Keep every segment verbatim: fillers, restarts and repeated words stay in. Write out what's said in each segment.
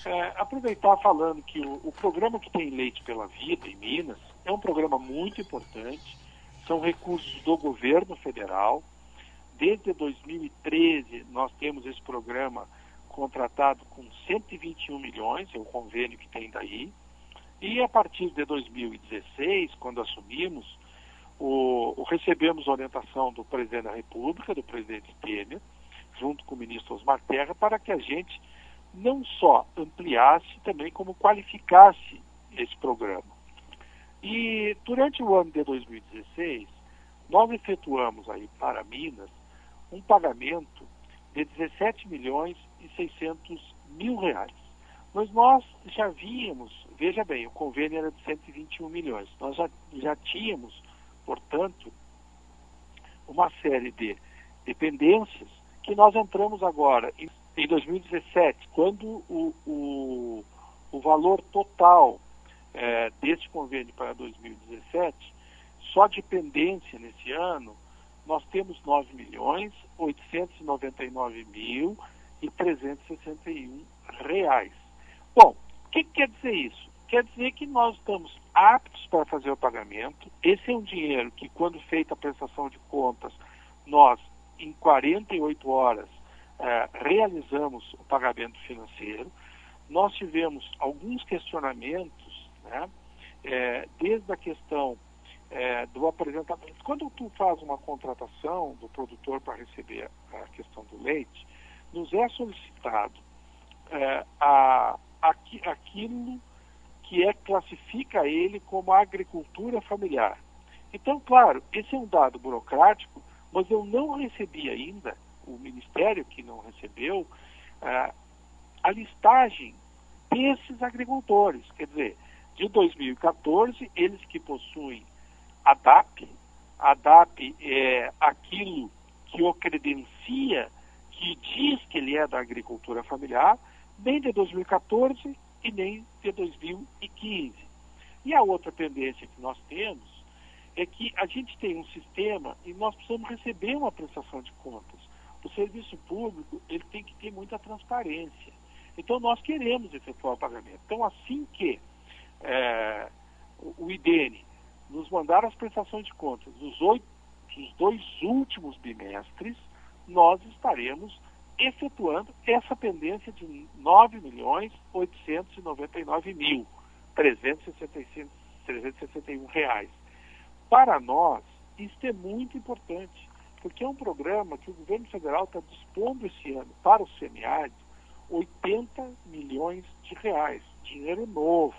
É, aproveitar falando que o, o programa que tem Leite pela Vida em Minas é um programa muito importante, são recursos do governo federal. Desde dois mil e treze nós temos esse programa contratado com cento e vinte e um milhões, é o convênio que tem daí, e a partir de dois mil e dezesseis, quando assumimos, o, o, recebemos a orientação do presidente da República, do presidente Temer, junto com o ministro Osmar Terra, para que a gente não só ampliasse, também como qualificasse esse programa. E durante o ano de dois mil e dezesseis, nós efetuamos aí para Minas um pagamento de dezessete milhões e seiscentos mil reais. Mas nós já vínhamos, veja bem, o convênio era de cento e vinte e um milhões, nós já, já tínhamos, portanto, uma série de dependências que nós entramos agora em, em dois mil e dezessete, quando o, o, o valor total é, desse convênio para dois mil e dezessete, só de pendência nesse ano, nós temos nove milhões oitocentos e noventa e nove mil e trezentos e sessenta e um reais. Bom, o que, que quer dizer isso? Quer dizer que nós estamos aptos para fazer o pagamento. Esse é um dinheiro que, quando feita a prestação de contas, nós, em quarenta e oito horas, eh, realizamos o pagamento financeiro. Nós tivemos alguns questionamentos, né, eh, desde a questão eh, do apresentamento. Quando tu faz uma contratação do produtor para receber a questão do leite, nos é solicitado eh, a, aqui, aquilo que é, classifica ele como agricultura familiar. Então, claro, esse é um dado burocrático, mas eu não recebi ainda, o Ministério que não recebeu, uh, a listagem desses agricultores. Quer dizer, de dois mil e quatorze, eles que possuem a D A P, a D A P é aquilo que o credencia, que diz que ele é da agricultura familiar, nem de dois mil e quatorze e nem de dois mil e quinze. E a outra pendência que nós temos é que a gente tem um sistema e nós precisamos receber uma prestação de contas. O serviço público, ele tem que ter muita transparência. Então, nós queremos efetuar o pagamento. Então, assim que é, o I D N nos mandar as prestações de contas dos, oito, dos dois últimos bimestres, nós estaremos efetuando essa pendência de nove milhões oitocentos e noventa e nove mil trezentos e sessenta e um reais. Para nós, isso é muito importante, porque é um programa que o governo federal está dispondo esse ano para o semiárido oitenta milhões de reais, dinheiro novo.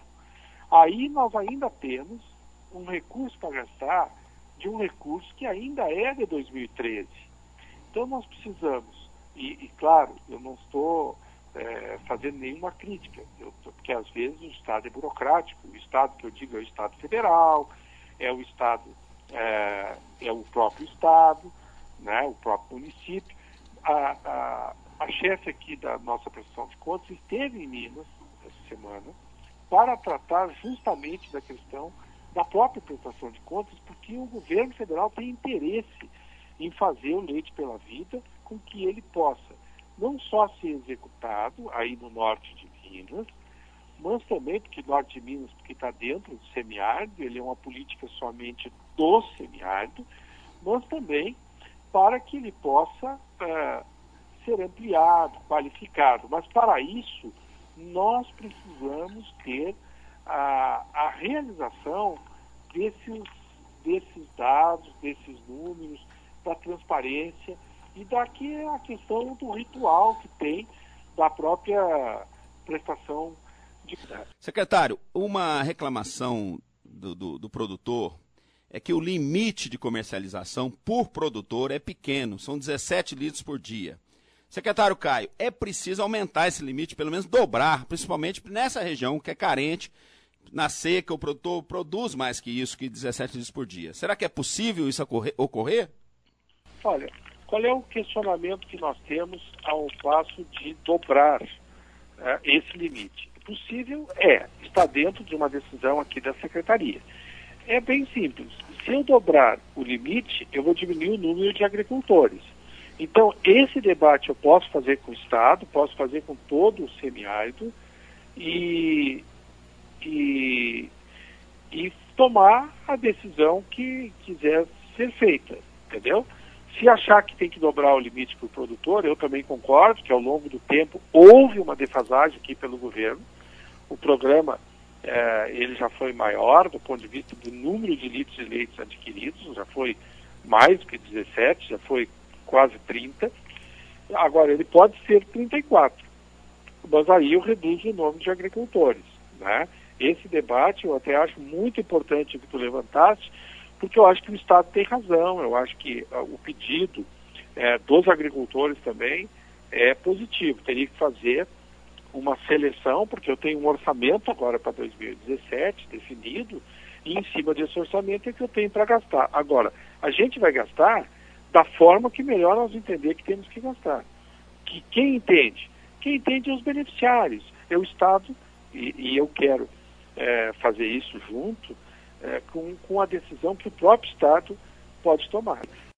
Aí nós ainda temos um recurso para gastar de um recurso que ainda é de dois mil e treze. Então nós precisamos, e, e claro, eu não estou é, fazendo nenhuma crítica, eu, porque às vezes o Estado é burocrático, o Estado que eu digo é o Estado federal, é o Estado, é, é o próprio Estado, né, o próprio município. A, a, a chefe aqui da nossa prestação de contas esteve em Minas essa semana para tratar justamente da questão da própria prestação de contas, porque o governo federal tem interesse em fazer o Leite pela Vida com que ele possa não só ser executado aí no norte de Minas, mas também, porque norte de Minas, porque está dentro do semiárido, ele é uma política somente do semiárido, mas também para que ele possa uh, ser ampliado, qualificado. Mas para isso, nós precisamos ter a, a realização desses, desses dados, desses números, da transparência e daqui a questão do ritual que tem da própria prestação. Secretário, uma reclamação do, do, do produtor é que o limite de comercialização por produtor é pequeno, são dezessete litros por dia. Secretário Caio, é preciso aumentar esse limite, pelo menos dobrar, principalmente nessa região que é carente, na seca o produtor produz mais que isso, que dezessete litros por dia. Será que é possível isso ocorrer? Olha, qual é o questionamento que nós temos ao passo de dobrar uh, esse limite? Possível é, está dentro de uma decisão aqui da Secretaria. É bem simples. Se eu dobrar o limite, eu vou diminuir o número de agricultores. Então, esse debate eu posso fazer com o Estado, posso fazer com todo o semiárido, e, e, e tomar a decisão que quiser ser feita, entendeu? Se achar que tem que dobrar o limite para o produtor, eu também concordo que ao longo do tempo houve uma defasagem aqui pelo governo. O programa eh, ele já foi maior do ponto de vista do número de litros de leite adquiridos, já foi mais do que dezessete, já foi quase trinta. Agora, ele pode ser trinta e quatro, mas aí eu reduzo o número de agricultores, né? Esse debate eu até acho muito importante que tu levantaste, porque eu acho que o Estado tem razão, eu acho que uh, o pedido uh, dos agricultores também é positivo. Teria que fazer uma seleção, porque eu tenho um orçamento agora para dois mil e dezessete definido, e em cima desse orçamento é que eu tenho para gastar. Agora, a gente vai gastar da forma que melhor nós entender que temos que gastar. Que quem entende? Quem entende é os beneficiários, é o Estado, e, e eu quero é, fazer isso junto é, com, com a decisão que o próprio Estado pode tomar.